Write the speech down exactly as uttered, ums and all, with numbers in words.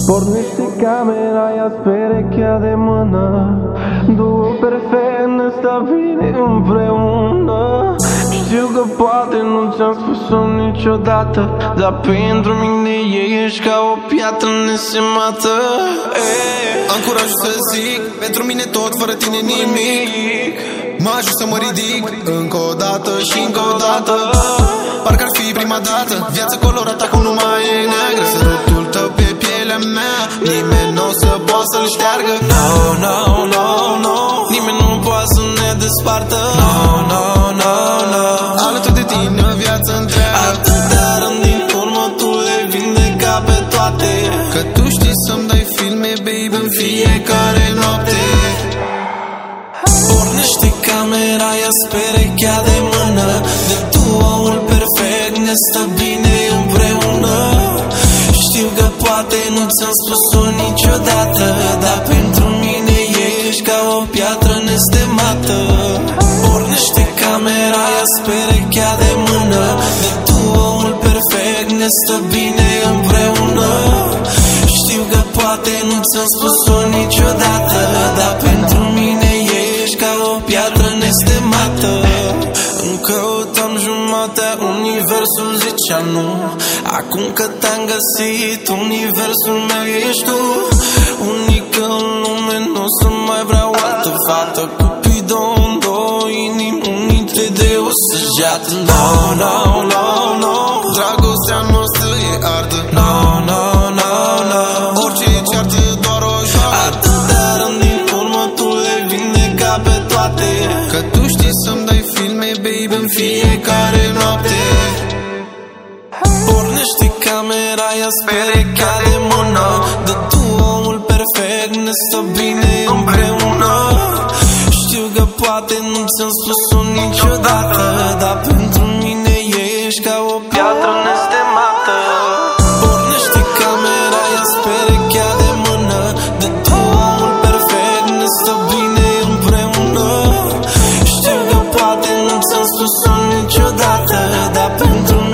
Pornește camera, ia perechea de mână. Duo perfect, ăsta vine împreună. Știu că poate nu ți-am spus-o niciodată, dar pentru mine ești ca o piatră nesemată. Am curajul să zic, pentru mine tot, fără tine nimic. Mă ajut să mă ridic, încă o dată și încă o dată. Parcă ar fi prima dată, viața colorată acum nu mai e neagră. Sărutul tău pe pielea mea, nimeni n-o să poată să-l șteargă. No, no, no, no, nimeni nu poate să ne despartă. No, no, no, no, alături de tine o viață întreagă. Atâtea rând din urmă tu le vindeca pe toate, că tu știi să-mi dai filme, babe, în fiecare noapte. Pornește camera, ia-ți perechea de mână. De duoul perfect ne stă bine împreună. Știu că poate nu ți-am spus-o niciodată, dar pentru mine ești ca o piatră nestemată. Pornește camera, ia-ți perechea de mână. De duoul perfect ne stă bine împreună. Știu că poate nu ți-am spus-o niciodată, dar pentru mine ești ca o piatră nestemată. Îmi căutam jumatea, universul zicea nu. Acum că te-am găsit, universul meu ești tu. Unică în lume, n-o să mai vreau altă fată. Cupido în două inimi unite de o săgeată. No, no, no, no, dragostea noastră e ardă. No, no, no, no, orice ceartă doar o joacă. Atâtea rând din urmă tu le vindeca pe toate, că tu știi să-mi dai filme, babe, în fiecare noapte. Pornește camera, ia-ți perechea de mână. De duoul perfect ne stă bine împreună. Știu că poate nu ți-am spus-o niciodată, dar pentru mine ești ca o piatră nestemată. Pornește camera, ia-ți perechea de mână. De duoul perfect ne stă bine împreună. Știu că poate nu ți-am spus-o niciodată, dar pentru